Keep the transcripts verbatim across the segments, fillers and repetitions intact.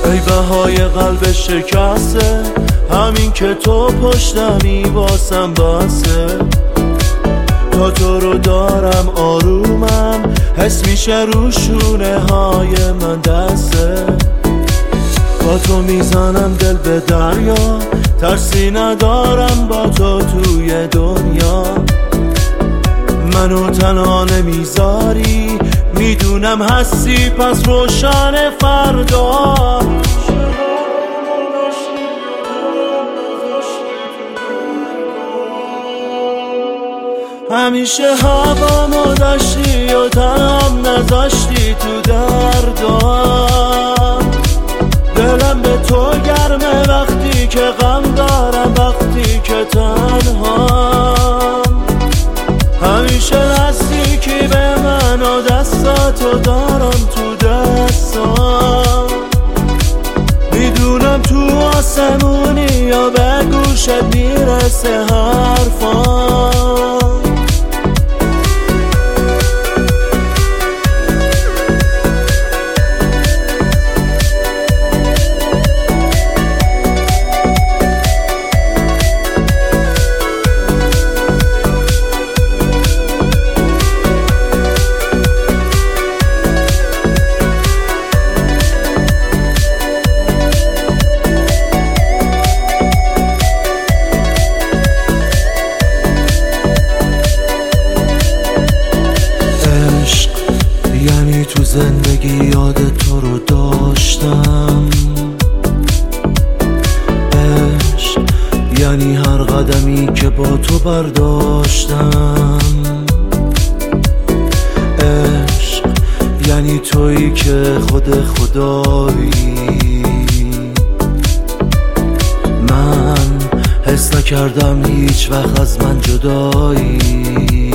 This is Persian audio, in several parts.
ای بهای قلب شکسته، همین که تو پشتمی واسم بسه. تا تو رو دارم آرومم، حس میشه رو شونه های من دسته. با تو میزنم دل به دریا، ترسی ندارم با تو توی دنیا. منو تنها نمیذاری، میدونم هستی پس روشن فردا. همیشه هوامو داشتی و تنم نذاشتی تو دردم. دلم به تو گرمه وقتی که غم دارم، وقتی که تنهام. همیشه نزدیکی به من و دستاتو دارم تو دستام. میدونم تو آسمونی یا به گوشت میرسه حرفام. تو زندگی یاد تو رو داشتم. عشق یعنی هر قدمی که با تو برداشتم. عشق یعنی تویی که خود خدایی. من حس نکردم هیچ وقت از من جدایی.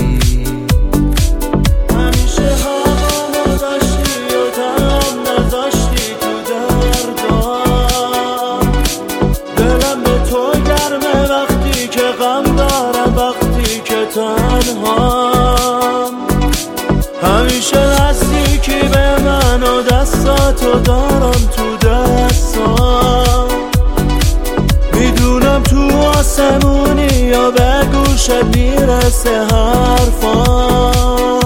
تنهام همیشه نزدیکی به من و دستاتو دارم تو دستام. میدونم تو آسمونی یا به گوشت میرسه حرفام.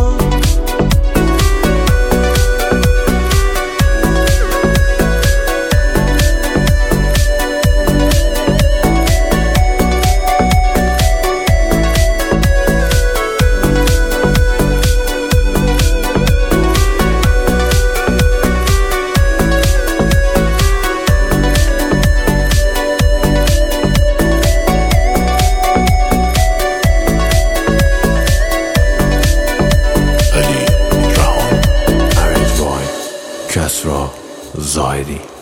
کسری زاهدی.